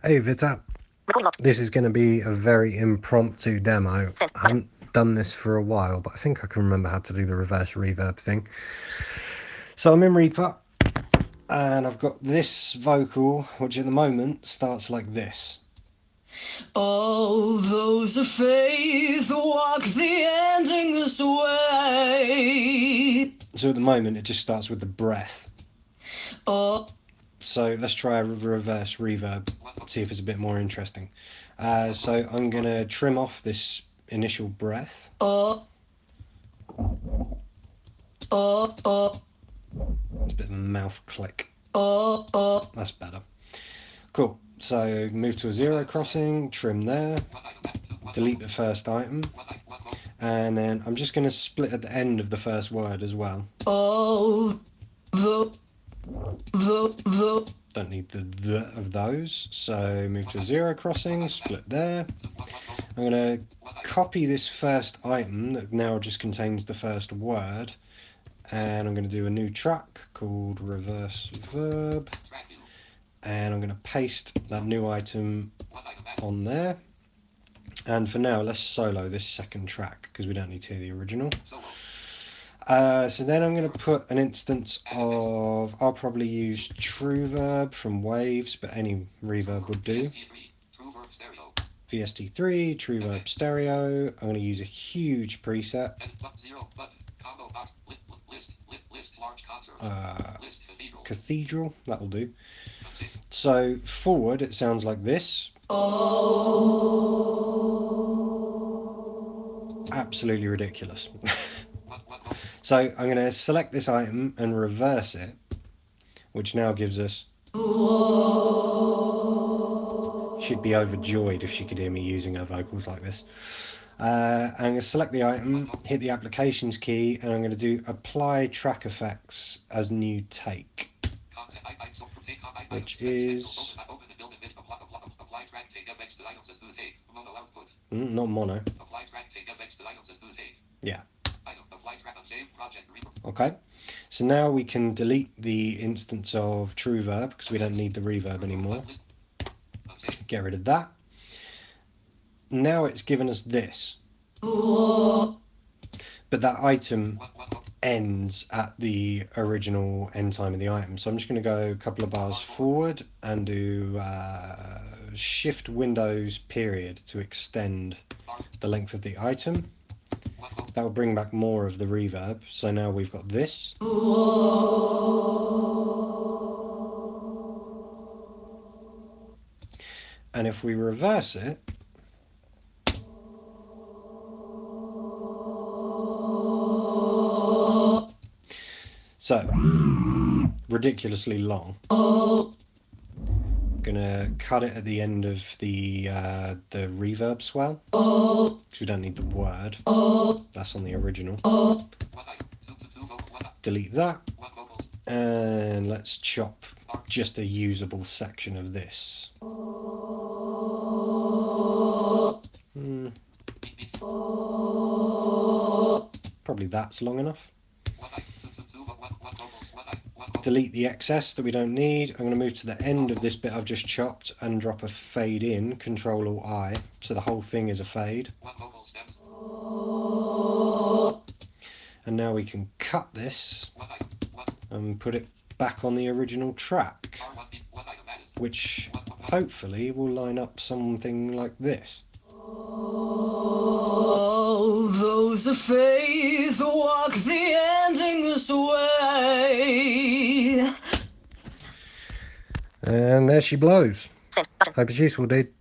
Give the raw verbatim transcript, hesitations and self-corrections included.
Hey Vita, this is going to be a very impromptu demo. I haven't done this for a while, but I think I can remember how to do the reverse reverb thing. So I'm in Reaper, and I've got this vocal, which at the moment starts like this. All those of faith walk the endless way. So at the moment it just starts with the breath. Oh. So let's try a reverse reverb, see if it's a bit more interesting. Uh, so I'm going to trim off this initial breath. Oh. Oh, oh. It's a bit of a mouth click. Oh, oh. That's better. Cool. So move to a zero crossing, trim there, delete the first item, and then I'm just going to split at the end of the first word as well. Oh, the, the, the. Don't need the the of those, so move to a zero crossing, split there. I'm going to copy this first item that now just contains the first word, and I'm going to do a new track called reverse verb. And I'm going to paste that new item on there. And for now, let's solo this second track because we don't need to hear the original. Uh, so then I'm going to put an instance of, I'll probably use TrueVerb from Waves, but any reverb would do. V S T three, TrueVerb Stereo. I'm going to use a huge preset. Uh, Cathedral, that'll do. So forward it sounds like this. Oh. Absolutely ridiculous. So I'm going to select this item and reverse it, which now gives us... She'd be overjoyed if she could hear me using her vocals like this. Uh, I'm going to select the item, hit the applications key, and I'm going to do apply track effects as new take, which is mm, not mono. Yeah. Okay, so now we can delete the instance of TrueVerb because we don't need the reverb anymore. Get rid of that. Now it's given us this, but that item ends at the original end time of the item. So I'm just going to go a couple of bars forward and do uh, shift Windows period to extend the length of the item. That will bring back more of the reverb. So now we've got this. And if we reverse it, so ridiculously long. Gonna cut it at the end of the uh, the reverb swell because we don't need the word. That's on the original. Delete that, and let's chop just a usable section of this. Hmm. Probably that's long enough. Delete the excess that we don't need. I'm going to move to the end of this bit I've just chopped and drop a fade in, Control Alt I, so the whole thing is a fade. And now we can cut this and put it back on the original track, which hopefully will line up something like this. All those of faith walk the endless way. And there she blows. Hope it's useful, dude.